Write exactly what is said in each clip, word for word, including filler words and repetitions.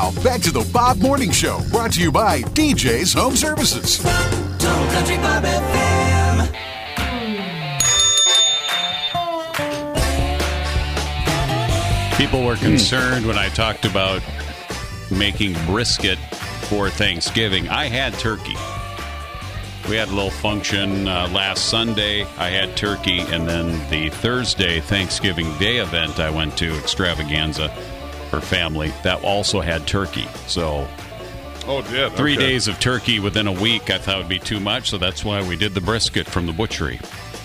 Now, back to the Bob Morning Show, brought to you by D J's Home Services. Total Country Bob F M. People were concerned when I talked about making brisket for Thanksgiving. I had turkey. We had a little function uh, last Sunday. I had turkey, and then the Thursday Thanksgiving Day event I went to, Extravaganza, for family, that also had turkey. So oh, it did. three Okay. days of turkey within a week I thought would be too much, so that's why we did the brisket from the butchery.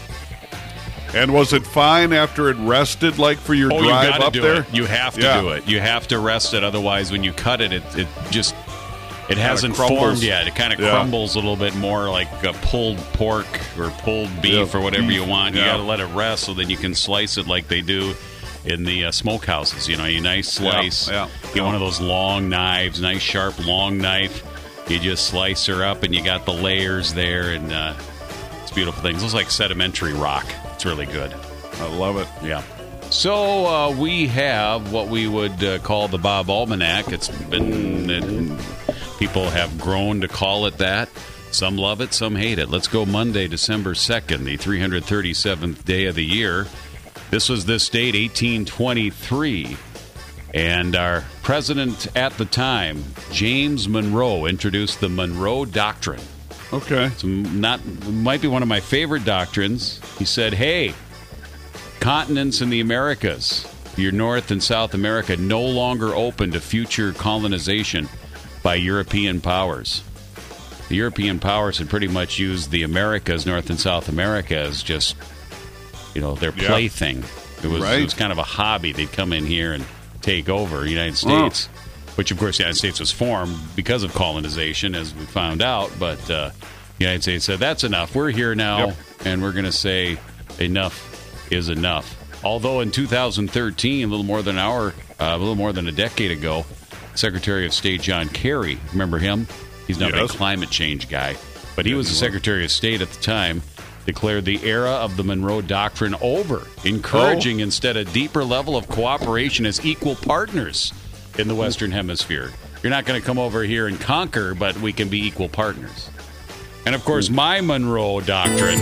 And was it fine after it rested, like for your Oh, you drive gotta up do there? it. You have to Yeah. do it. You have to rest it. Otherwise, when you cut it, it, it just it hasn't crumbles. formed yet. It kind of Yeah. crumbles a little bit more like a pulled pork or pulled beef Yeah, or whatever beef. you want. Yeah. You got to let it rest so then you can slice it like they do in the uh, smokehouses. You know, a nice slice. Yeah, yeah. Get one of those long knives, nice sharp long knife. You just slice her up, and you got the layers there, and uh, it's beautiful things. It looks like sedimentary rock. It's really good. I love it. Yeah. So uh, we have what we would uh, call the Bob Almanac. It's been it, people have grown to call it that. Some love it, some hate it. Let's go Monday, December second, the three hundred thirty-seventh day of the year. This was this date, eighteen twenty-three. And our president at the time, James Monroe, introduced the Monroe Doctrine. Okay. It's not might be one of my favorite doctrines. He said, hey, continents in the Americas, your North and South America, no longer open to future colonization by European powers. The European powers had pretty much used the Americas, North and South America, as just, you know, their Yeah. plaything. It was, Right. it was kind of a hobby. They'd come in here and take over the United States, which, of course, the United States was formed because of colonization, as we found out. But uh, the United States said, that's enough. We're here now, Yep. and we're going to say enough is enough. Although in two thousand thirteen, a little more than an hour, uh, a little more than a decade ago, Secretary of State John Kerry, remember him? He's now a big Yes. climate change guy. But he Yeah, was the he was. Secretary of State at the time, declared the era of the Monroe Doctrine over, encouraging Oh. instead a deeper level of cooperation as equal partners in the Western Hemisphere. You're not going to come over here and conquer, but we can be equal partners. And, of course, my Monroe Doctrine,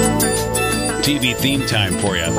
T V theme time for you.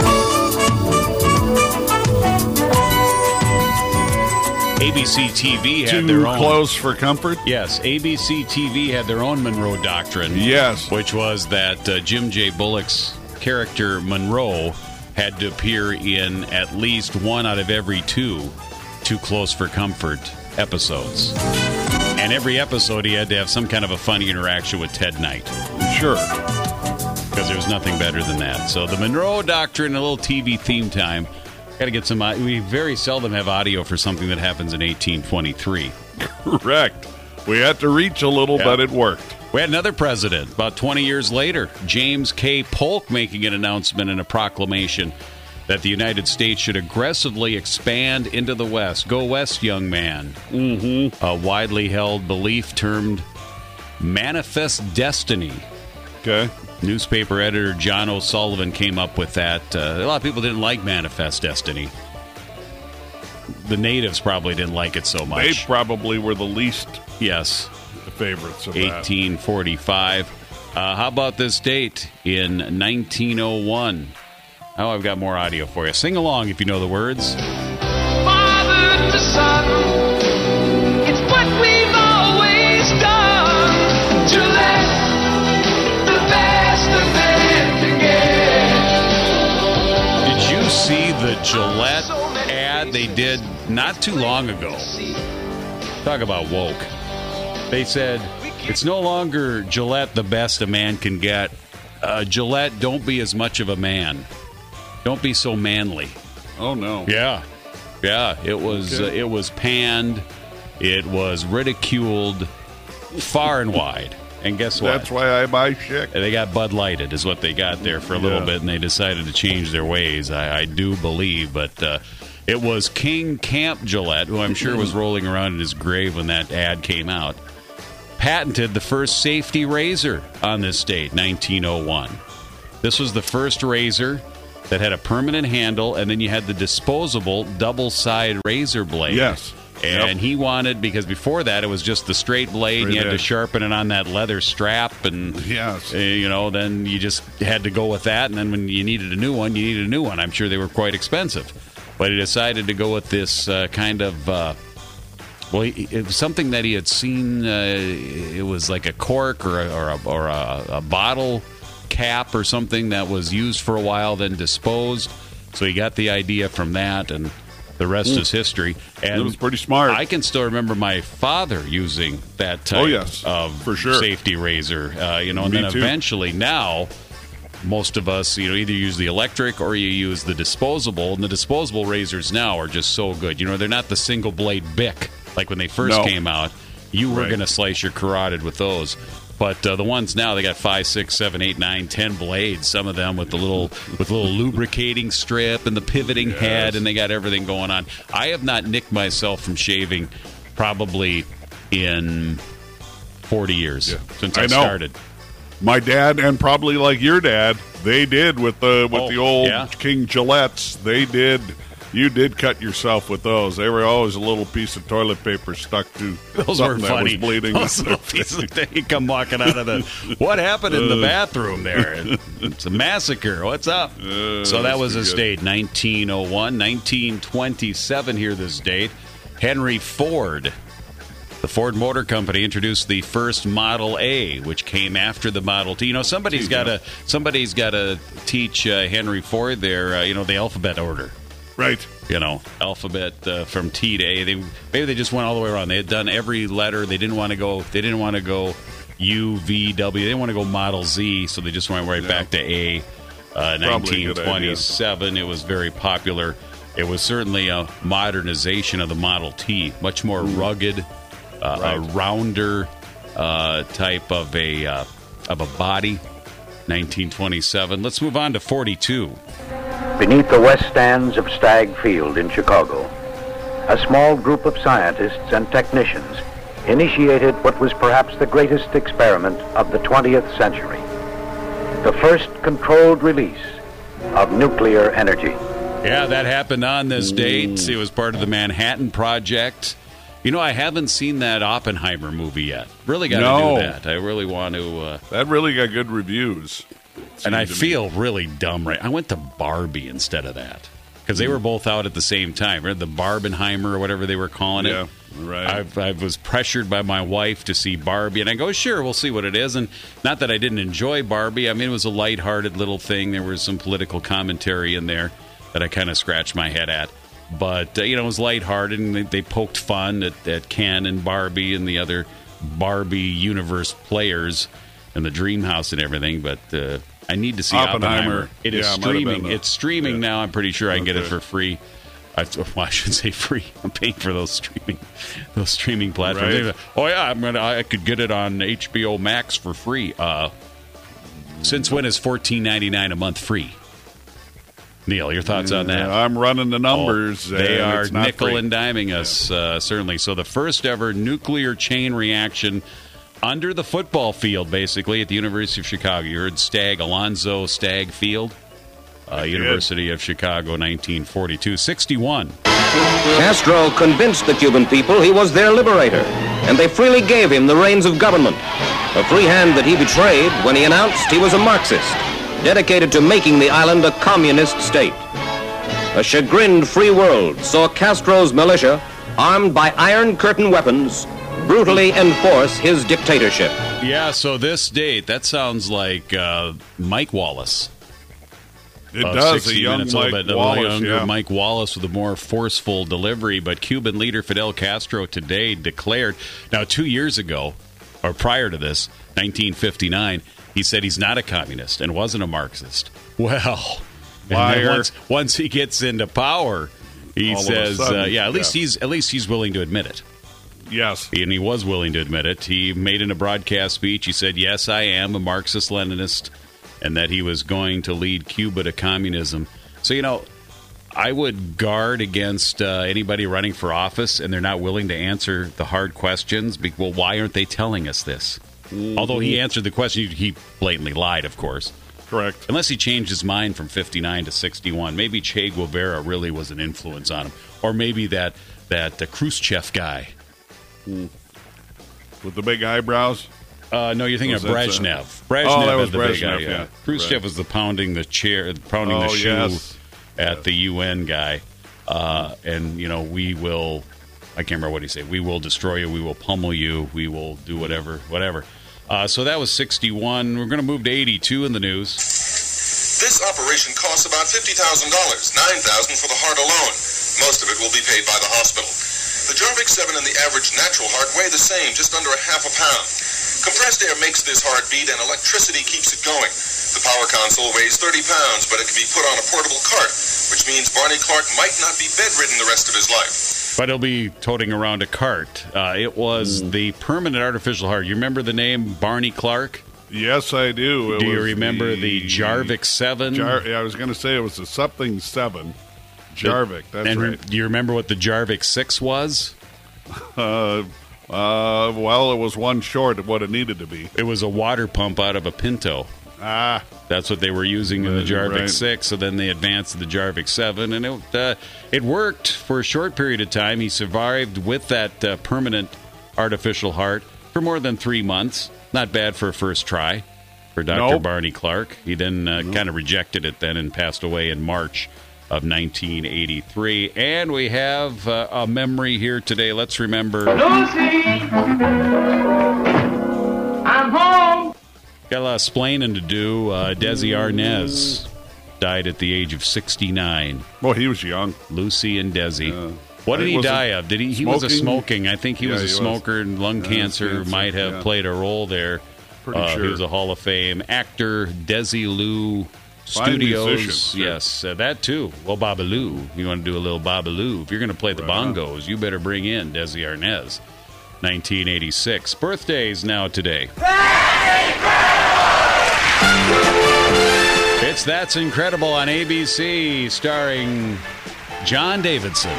A B C T V had Too their own. close for comfort? Yes, A B C T V had their own Monroe Doctrine. Yes. Which was that uh, Jim J. Bullock's character Monroe had to appear in at least one out of every two Too Close for Comfort episodes. And every episode he had to have some kind of a funny interaction with Ted Knight. Sure. Because there was nothing better than that. So the Monroe Doctrine, a little T V theme time. Got to get some. We very seldom have audio for something that happens in eighteen twenty-three. Correct. We had to reach a little, Yeah. but it worked. We had another president about twenty years later, James K. Polk, making an announcement and a proclamation that the United States should aggressively expand into the West. Go West, young man. Mm-hmm. A widely held belief termed manifest destiny. Okay. Newspaper editor John O'Sullivan came up with that. Uh, a lot of people didn't like Manifest Destiny. The natives probably didn't like it so They much. probably were the least Yes. favorites of that. eighteen forty-five. Uh, how about this date in nineteen oh one? Oh, I've got more audio for you. Sing along if you know the words. Father to son, it's what we've always done to let the best of man begin. Did you see the Gillette ad they did not too long ago? Talk about woke. They said, it's no longer Gillette the best a man can get. Uh, Gillette, don't be as much of a man. Don't be so manly. Oh, no. Yeah, yeah. It was Okay. uh, it was panned, it was ridiculed, far and wide. And guess what? That's why I buy Schick. They got Bud Lighted, is what they got there for a little Yeah. bit, and they decided to change their ways. I, I do believe, but uh, it was King Camp Gillette, who I'm sure was rolling around in his grave when that ad came out, patented the first safety razor on this date, nineteen oh one. This was the first razor that had a permanent handle, and then you had the disposable double-side razor blade. Yes. And Yep. he wanted, because before that it was just the straight blade, and you had to edge. sharpen it on that leather strap, and Yes. uh, you know, then you just had to go with that. And then when you needed a new one, you needed a new one. I'm sure they were quite expensive, but he decided to go with this uh, kind of. Uh, Well, he- it was something that he had seen. Uh, it was like a cork or a, or, a, or a, a bottle cap or something that was used for a while, then disposed. So he got the idea from that, and the rest is history. And It was pretty smart. I can still remember my father using that type Oh, yes, of for sure. safety razor. Uh, you know, and Me then too. eventually now. Most of us, you know, either use the electric or you use the disposable, and the disposable razors now are just so good. You know, they're not the single blade Bic like when they first No. came out. You were Right. going to slice your carotid with those, but uh, the ones now they got five, six, seven, eight, nine, ten blades. Some of them with the little with the little lubricating strip and the pivoting Yes. head, and they got everything going on. I have not nicked myself from shaving probably in forty years Yeah. since I, I know. started. My dad, and probably like your dad, they did with the with Oh, the old yeah? King Gillettes. They did. You did cut yourself with those. They were always a little piece of toilet paper stuck to Those something were that funny. was bleeding. Those little pieces they come walking out of the. What happened in the bathroom there? It's a massacre. What's up? Uh, so that that's was pretty his good. date, nineteen oh one, nineteen twenty-seven. Here, this date. Henry Ford. The Ford Motor Company introduced the first Model A, which came after the Model T. You know, somebody's got to somebody's got to teach uh, Henry Ford their, uh, you know, the alphabet order. Right. You know, alphabet uh, from T to A. They maybe they just went all the way around. They had done every letter. They didn't want to go. They didn't want to go U, V, W. They didn't want to go Model Z, so they just went right Yeah. back to A. Uh, Probably a nineteen good twenty-seven. It was very popular. It was certainly a modernization of the Model T, much more rugged, uh, Right. a rounder uh, type of a uh, of a body. nineteen twenty-seven. Let's move on to forty-two. Beneath the west stands of Stagg Field in Chicago, a small group of scientists and technicians initiated what was perhaps the greatest experiment of the twentieth century, the first controlled release of nuclear energy. Yeah, that happened on this date. It was part of the Manhattan Project. You know, I haven't seen that Oppenheimer movie yet. Really got to No. do that. I really want to. Uh, That really got good reviews. and I Seemed to me. feel really dumb, right? I went to Barbie instead of that because they were both out at the same time. Right? The Barbenheimer or whatever they were calling it. Yeah, right. I've, I was pressured by my wife to see Barbie, and I go, sure, we'll see what it is. And not that I didn't enjoy Barbie. I mean, it was a lighthearted little thing. There was some political commentary in there that I kind of scratched my head at. But, uh, you know, it was lighthearted, and they, they poked fun at, at Ken and Barbie and the other Barbie universe players and the Dream House and everything. But uh, I need to see Oppenheimer. Oppenheimer. It is Yeah, it might have streaming. been a- It's streaming yeah. now. I'm pretty sure I can get it Okay. for free. I, well, I should say free. I'm paying for those streaming, those streaming platforms. Right. Oh yeah, I'm gonna. I could get it on H B O Max for free. Uh, since when is fourteen ninety-nine a month free? Neil, your thoughts on that? Yeah, I'm running the numbers. Oh, they and are it's not nickel free. and diming us, uh, certainly. So the first ever nuclear chain reaction under the football field, basically, at the University of Chicago. You heard Stagg, Alonzo Stagg Field, uh, University of Chicago, nineteen forty-two. sixty-one. Castro convinced the Cuban people he was their liberator, and they freely gave him the reins of government, a free hand that he betrayed when he announced he was a Marxist, dedicated to making the island a communist state. A chagrined free world saw Castro's militia, armed by Iron Curtain weapons, brutally enforce his dictatorship. Yeah, so this date, that sounds like uh, Mike Wallace. It Uh, does. A sixty young minutes, a Mike little bit, a Wallace. little younger Yeah. Mike Wallace with a more forceful delivery. But Cuban leader Fidel Castro today declared, now two years ago, or prior to this, nineteen fifty-nine, he said he's not a communist and wasn't a Marxist. Well, and then Liar. once, once he gets into power, he All of a says, sudden, uh, yeah, at least yeah. he's at least he's willing to admit it. Yes. And he was willing to admit it. He made in a broadcast speech, he said, yes, I am a Marxist-Leninist, and that he was going to lead Cuba to communism. So, you know, I would guard against uh, anybody running for office and they're not willing to answer the hard questions. Be- Well, why aren't they telling us this? Mm-hmm. Although he answered the question, he blatantly lied, of course. Correct. Unless he changed his mind from fifty-nine to sixty-one. Maybe Che Guevara really was an influence on him. Or maybe that that uh, Khrushchev guy. Hmm. With the big eyebrows? Uh, no, you're thinking Was of that, Brezhnev. uh, Brezhnev oh, that had was the big Brezhnev, guy. yeah. Khrushchev Right. was the pounding the chair, pounding Oh, the shoe yes. at Yes. the U N guy. Uh, and, you know, we will, I can't remember what he said, we will destroy you, we will pummel you, we will do whatever, whatever. Uh, so that was sixty-one. We're going to move to eighty-two in the news. This operation costs about fifty thousand dollars, nine thousand dollars for the heart alone. Most of it will be paid by the hospital. The Jarvik seven and the average natural heart weigh the same, just under a half a pound. Compressed air makes this heart beat and electricity keeps it going. The power console weighs thirty pounds, but it can be put on a portable cart, which means Barney Clark might not be bedridden the rest of his life. But he'll be toting around a cart. Uh, it was Mm. the permanent artificial heart. You remember the name Barney Clark? Yes, I do. It Do you was remember the, Jarvik seven? Jar- yeah, I was going to say it was the something seven. Jarvik, that's and right. Do you remember what the Jarvik six was? Uh, uh, well, it was one short of what it needed to be. It was a water pump out of a Pinto. Ah, That's what they were using in the Uh, Jarvik right. six, so then they advanced to the Jarvik seven, and it uh, it worked for a short period of time. He survived with that uh, permanent artificial heart for more than three months. Not bad for a first try for Doctor Nope. Barney Clark. He then uh, kind of rejected it then and passed away in March of nineteen eighty-three. And we have uh, a memory here today. Let's remember. Lucy, I'm home. Got a lot of splaining to do. Uh, Desi Arnaz died at the age of sixty-nine. well, he was young. Lucy and Desi. Uh, what did I he wasn't die of? Did he? He was a smoking? smoking. I think he Yeah, was a he was. smoker, and lung Yeah, cancer, cancer, might have yeah. played a role there. Pretty Uh, sure. He was a Hall of Fame actor. Desi Lou Fine Studios. musician, sure. Yes, uh, that too. Well, Babalu. You want to do a little Babalu? If you're going to play the Right on. bongos, you better bring in Desi Arnaz. nineteen eighty-six. Birthdays now today. It's That's Incredible on A B C, starring John Davidson.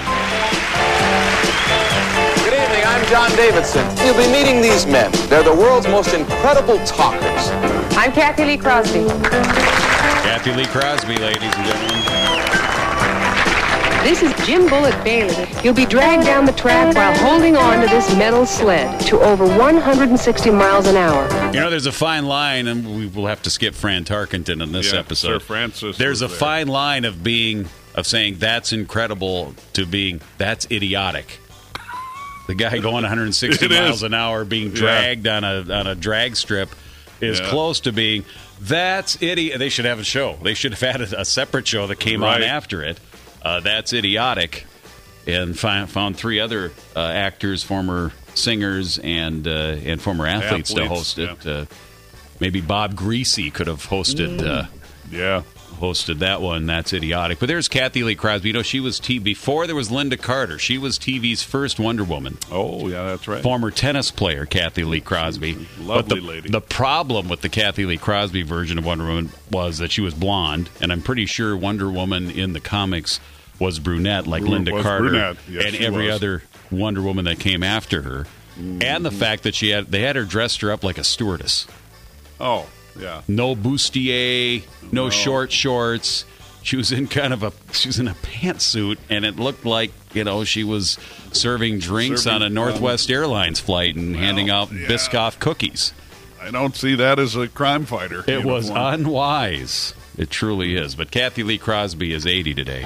Good evening, I'm John Davidson. You'll be meeting these men. They're the world's most incredible talkers. I'm Kathy Lee Crosby. Kathy Lee Crosby, ladies and gentlemen. This is Jim Bullet Bailey. You'll be dragged down the track while holding on to this metal sled to over one hundred sixty miles an hour. You know, there's a fine line, and we will have to skip Fran Tarkenton in this Yeah, episode. Sir Francis There's a was there. fine line of being, of saying that's incredible to being that's idiotic. The guy going one hundred sixty It miles is. an hour being Yeah. dragged on a on a drag strip is Yeah. close to being that's idiot. They should have a show. They should have had a, a separate show that came on Right. after it. Uh, that's idiotic, and fi- found three other uh, actors, former singers, and uh, and former athletes, to Athletes, host it. Uh, maybe Bob Greasy could have hosted. Uh, Yeah. hosted that one. That's idiotic. But there's Kathy Lee Crosby. You know, she was T before there was Linda Carter. She was T V's first Wonder Woman. Oh, yeah, that's right. Former tennis player Kathy Lee Crosby. Lovely but the, lady. The problem with the Kathy Lee Crosby version of Wonder Woman was that she was blonde, and I'm pretty sure Wonder Woman in the comics was brunette, like Bru- Linda was Carter brunette. Yes, and she every was. other Wonder Woman that came after her. Mm-hmm. And the fact that she had they had her dressed her up like a stewardess. Oh, yeah. No bustier, no, No. short shorts. She was in kind of a she was in a pantsuit, and it looked like, you know, she was serving drinks Serving, on a Northwest Airlines flight and handing out yeah. Biscoff cookies. I don't see that as a crime fighter. It was uniform. unwise. It truly is. But Kathy Lee Crosby is eighty today.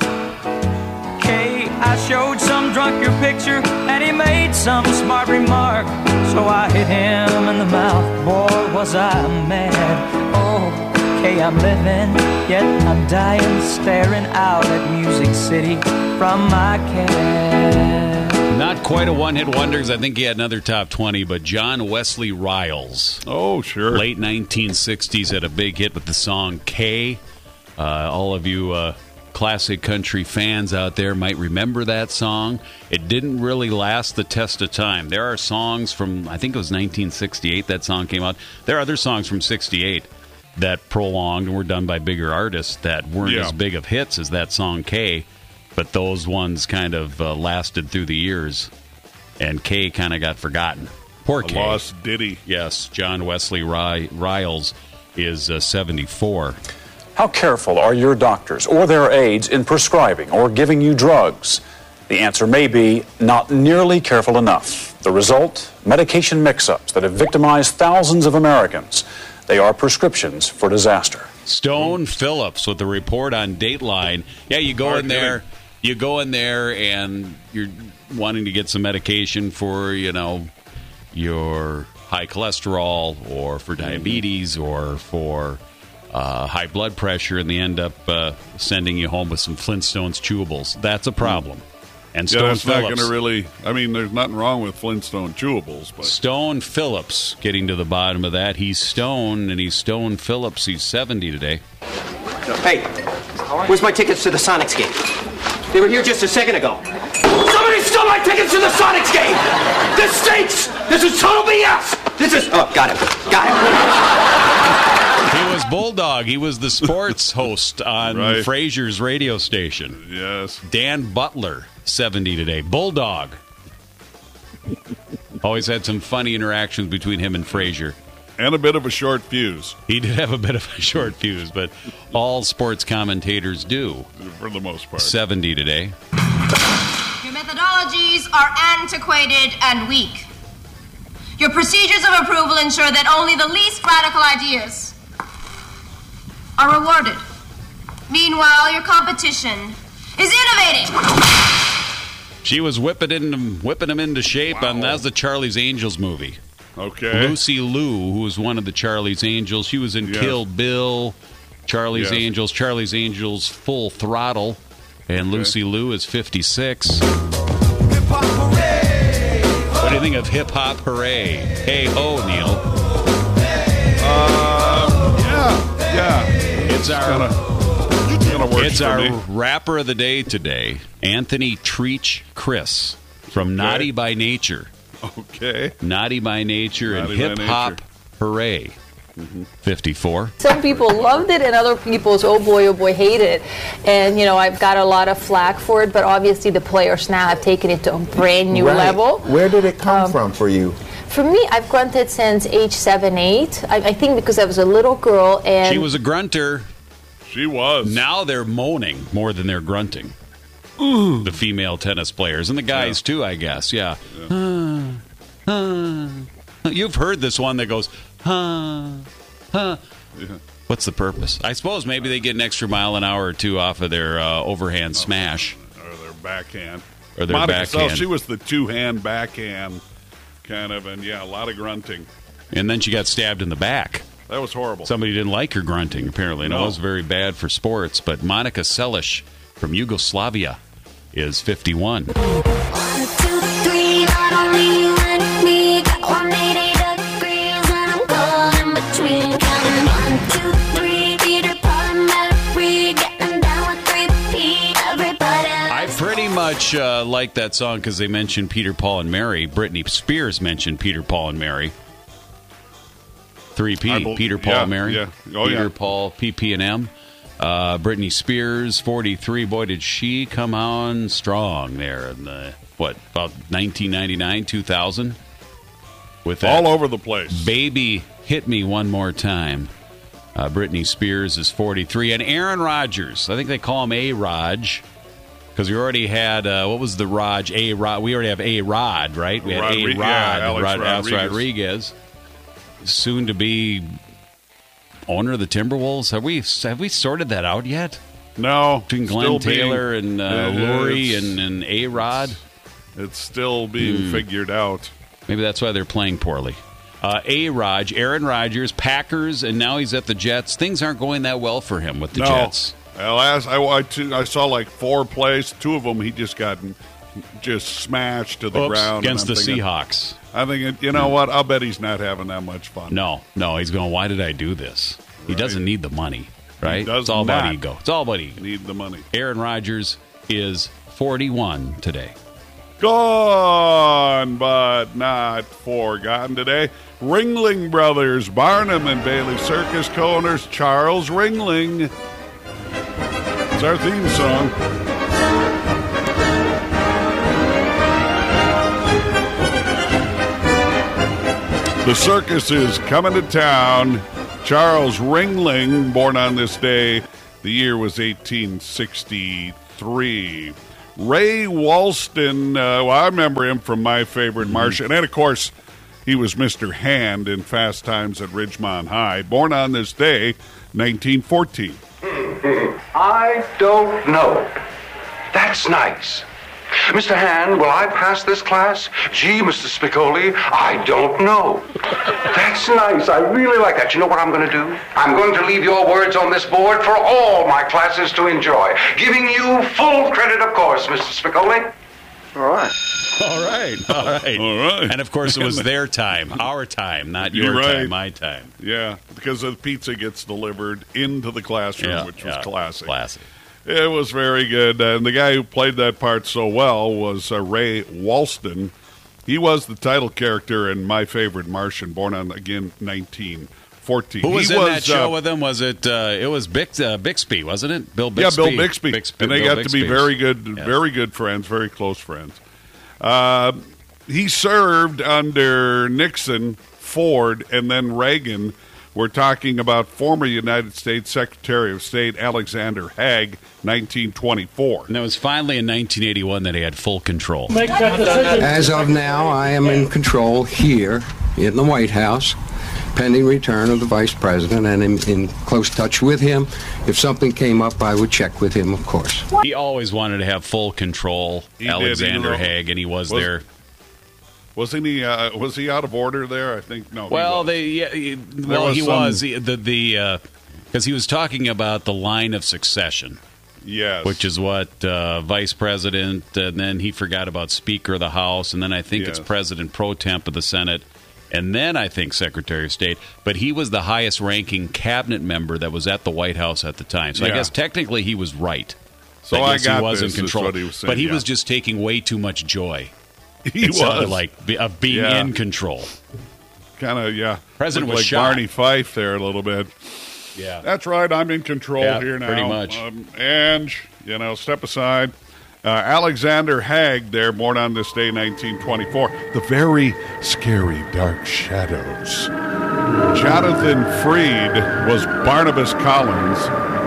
Kay, I showed some drunk your picture, and he made some smart remark. So I hit him in the mouth. Boy, was I mad. Oh, Kay, I'm living, yet I'm dying, staring out at Music City from my cab. Not quite a one-hit wonder, 'cause I think he had another top twenty, but John Wesley Riles. Oh, sure. Late nineteen sixties had a big hit with the song K. Uh, all of you uh, classic country fans out there might remember that song. It didn't really last the test of time. There are songs from, I think it was nineteen sixty-eight that song came out. There are other songs from sixty-eight that prolonged and were done by bigger artists that weren't Yeah. as big of hits as that song K, but those ones kind of uh, lasted through the years, and K kind of got forgotten. Poor A K. lost ditty. Yes, John Wesley Ry- Riles is uh, seventy-four. How careful are your doctors or their aides in prescribing or giving you drugs? The answer may be not nearly careful enough. The result, medication mix-ups that have victimized thousands of Americans. They are prescriptions for disaster. Stone Phillips with the report on Dateline. Yeah, you go in there, you go in there, and you're wanting to get some medication for, you know, your high cholesterol or for diabetes or for uh, high blood pressure, and they end up uh, sending you home with some Flintstones chewables. That's a problem. And Stone yeah, that's Phillips, not going to really. I mean, there's nothing wrong with Flintstone chewables, but Stone Phillips getting to the bottom of that. He's Stone, and he's Stone Phillips. He's seventy today. Hey, where's my tickets to the Sonics game? They were here just a second ago. Somebody stole my tickets to the Sonics game! This stinks! This is total B S! This is... Oh, got it. Got it. He was Bulldog. He was the sports host on Right. Frasier's radio station. Yes. Dan Butler, seventy today. Bulldog. Always had some funny interactions between him and Frasier. And a bit of a short fuse. He did have a bit of a short fuse, but all sports commentators do. For the most part. seventy today. Your methodologies are antiquated and weak. Your procedures of approval ensure that only the least radical ideas are rewarded. Meanwhile, your competition is innovating. She was whipping him, whipping him into shape, wow. And that's the Charlie's Angels movie. Okay. Lucy Liu, who was one of the Charlie's Angels, she was in Yes. Kill Bill, Charlie's Yes. Angels, Charlie's Angels Full Throttle, and Okay. Lucy Liu is fifty-six. What do you think of Hip Hop Hooray? Hey ho, Neil. Uh, yeah, yeah. It's our kinda, kinda works it's for our me. rapper of the day today, Anthony Treach Chris from Naughty by Nature. Okay. Naughty by Nature Naughty and by Hip Hop Nature. Hooray. Mm-hmm. fifty-four. Some people loved it and other people's, oh boy, oh boy, hate it. And, you know, I've got a lot of flack for it, but obviously the players now have taken it to a brand new right. level. Where did it come Um, from for you? For me, I've grunted since age seven, eight. I, I think because I was a little girl and... She was a grunter. She was. Now they're moaning more than they're grunting. Ooh. The female tennis players. And the guys, yeah. too, I guess. Yeah. yeah. Uh, uh. You've heard this one that goes... Huh, huh. Yeah. What's the purpose? I suppose maybe they get an extra mile an hour or two off of their uh, overhand oh, smash. Or their backhand. Or their Monica backhand. Seles, she was the two-hand backhand kind of, and yeah, a lot of grunting. And then she got stabbed in the back. That was horrible. Somebody didn't like her grunting, apparently. And no. it was very bad for sports. But Monica Seles from Yugoslavia is fifty-one. One, two, three, not only you and me, got one eighty. Much uh, like that song because they mentioned Peter, Paul, and Mary. Britney Spears mentioned Peter, Paul, and Mary. three P, bel- Peter, Paul, yeah, and Mary. Yeah. Oh, Peter, yeah. Paul, P P and M. Uh, Britney Spears, forty-three. Boy, did she come on strong there in the, what, about nineteen ninety-nine, two thousand? With that all over the place. Baby, Hit Me One More Time. Uh, Britney Spears is forty-three. And Aaron Rodgers, I think they call him A-Raj. Because we already had, uh, what was the Raj? A Rod. We already have A Rod, right? We had Rodri- A Rod, yeah, Alex Rod, Rodriguez. Rodriguez, soon to be owner of the Timberwolves. Have we have we sorted that out yet? No, between Glenn still Taylor being, and uh, uh, Lurie it's- and, and A Rod. It's still being Hmm. figured out. Maybe that's why they're playing poorly. Uh, A Rod, Aaron Rodgers, Packers, and now he's at the Jets. Things aren't going that well for him with the No. Jets. Well, as I, I, two, I saw like four plays. Two of them he just got just smashed to the Oops, ground against and I'm the thinking, Seahawks. I think you know what? I'll bet he's not having that much fun. No, no, he's going, why did I do this? He Right. doesn't need the money, right? He does it's all about not ego. It's all about ego. Need the money. Aaron Rodgers is forty-one today. Gone, but not forgotten today. Ringling Brothers, Barnum and Bailey Circus co-owners Charles Ringling. It's our theme song. The circus is coming to town. Charles Ringling, born on this day. The year was eighteen sixty-three. Ray Walston, uh, well, I remember him from My Favorite Mm-hmm. Martian. And then, of course, he was Mister Hand in Fast Times at Ridgemont High. Born on this day, nineteen fourteen. I don't know. That's nice. Mister Hand, will I pass this class? Gee, Mister Spicoli, I don't know. That's nice. I really like that. You know what I'm going to do? I'm going to leave your words on this board for all my classes to enjoy. Giving you full credit, of course, Mister Spicoli. All right. All right. All right. All right. And, of course, it was their time, our time, not your You're right. time, my time. Yeah, because the pizza gets delivered into the classroom, Yeah, which was yeah. classic. Classic. It was very good. And the guy who played that part so well was uh, Ray Walston. He was the title character in My Favorite Martian, born on, again, nineteen fourteen. Who was he in was, that show uh, with him? Was it? Uh, it was Bix, uh, Bixby, wasn't it? Bill Bixby. Yeah, Bill Bixby. Bixby and they Bill got to be Bixby. very good, Yeah. very good friends, very close friends. Uh, he served under Nixon, Ford, and then Reagan. We're talking about former United States Secretary of State Alexander Haig, nineteen twenty-four. And it was finally in nineteen eighty-one that he had full control. As of now, I am in control here in the White House, pending return of the Vice President, and in, in close touch with him. If something came up, I would check with him, of course. He always wanted to have full control, He did, Alexander even though- Haig, and he was, Was- there. Wasn't he? Uh, was he out of order there? I think no. he Well, was. they yeah, he- well was he some- was He- the the because he was talking about the line of succession. Yes. Which is what uh, vice president, and then he forgot about Speaker of the House, and then I think it's Yes. President pro temp of the Senate, and then I think Secretary of State. But he was the highest ranking cabinet member that was at the White House at the time. So I Yeah. guess technically he was right. So I guess got he was this, in is control, what he was saying, but he yeah. was just taking way too much joy. He it sounded was. like be- of being Yeah. in control. Kind of, yeah. President Looked was like shot. Barney Fife there a little bit. Yeah. That's right. I'm in control Yeah, here now. pretty much. Um, and, you know, step aside. Uh, Alexander Haig there, born on this day, nineteen twenty-four. The very scary Dark Shadows. Jonathan Freed was Barnabas Collins,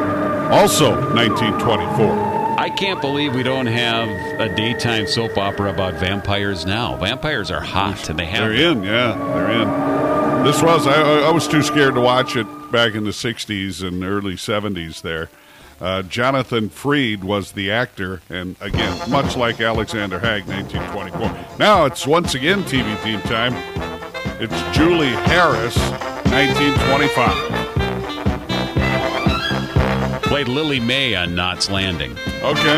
also nineteen twenty-four. I can't believe we don't have a daytime soap opera about vampires now. Vampires are hot, and they have. They're in, yeah, they're in. This was, I, I was too scared to watch it back in the sixties and early seventies there. Uh, Jonathan Freed was the actor, and again, much like Alexander Haig, nineteen twenty-four. Now it's once again T V theme time. It's Julie Harris, nineteen twenty-five. Played Lily May on Knots Landing. Okay.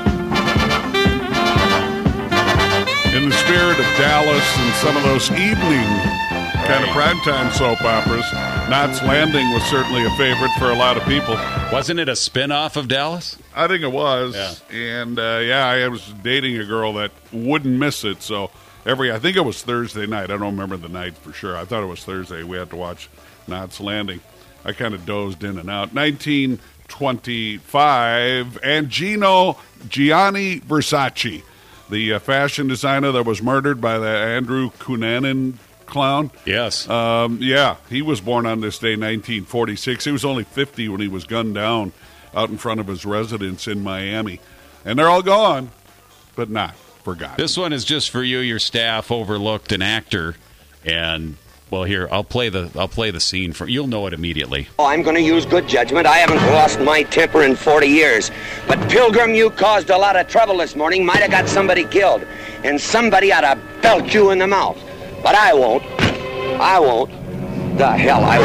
In the spirit of Dallas and some of those evening kind of primetime soap operas, Knots Landing was certainly a favorite for a lot of people. Wasn't it a spin-off of Dallas? I think it was. Yeah. And, uh, yeah, I was dating a girl that wouldn't miss it, so every, I think it was Thursday night. I don't remember the night for sure. I thought it was Thursday. We had to watch Knots Landing. I kind of dozed in and out. nineteen twenty-five, and Gino Gianni Versace, the uh, fashion designer that was murdered by the Andrew Cunanan clown. Yes. Um, yeah, he was born on this day, nineteen forty-six. He was only fifty when he was gunned down out in front of his residence in Miami. And they're all gone, but not forgotten. This one is just for you. Your staff overlooked an actor, and well, here I'll play the I'll play the scene for you'll know it immediately. Oh, I'm going to use good judgment. I haven't lost my temper in forty years. But Pilgrim, you caused a lot of trouble this morning. Might have got somebody killed. And somebody ought to belt you in the mouth. But I won't. I won't. The hell I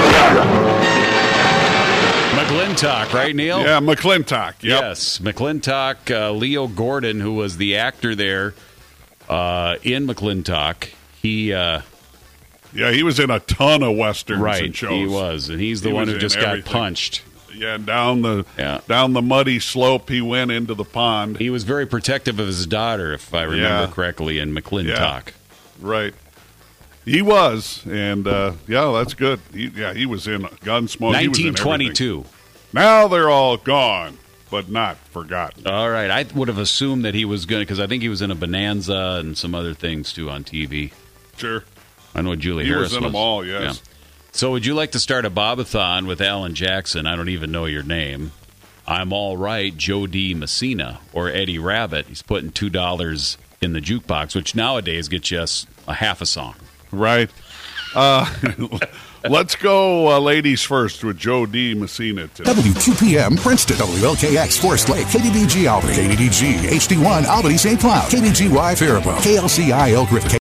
won't. McClintock, right, Neil? Yeah, McClintock. Yep. Yes, McClintock. Uh, Leo Gordon, who was the actor there uh, in McClintock, he. Uh, Yeah, he was in a ton of westerns right, and shows. he was, and he's the He one was who in just everything. got punched. Yeah, down the Yeah. down the muddy slope he went into the pond. He was very protective of his daughter, if I remember Yeah. correctly, in McClintock. Yeah. Right. He was, and uh, yeah, that's good. He, yeah, he was in Gunsmoke. He was in nineteen twenty-two. everything. Now they're all gone, but not forgotten. All right, I would have assumed that he was going to, because I think he was in a Bonanza and some other things too on T V. Sure. I know Julie He Harris was in them all, yes. Yeah. So would you like to start a Bobathon with Alan Jackson? I don't even know your name. I'm All Right, Joe D. Messina, or Eddie Rabbitt. He's putting two dollars in the jukebox, which nowadays gets you a half a song. Right. Uh, let's go uh, ladies first with Joe D. Messina today. W two P M Princeton, W L K X Forest Lake, K D B G Albany, K D D G H D one Albany Saint Cloud, K D G Y Faribault, K L C I Elk River.